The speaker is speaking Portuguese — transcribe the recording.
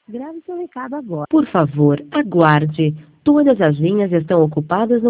Grave seu recado agora. Por favor, aguarde. Todas as linhas estão ocupadas no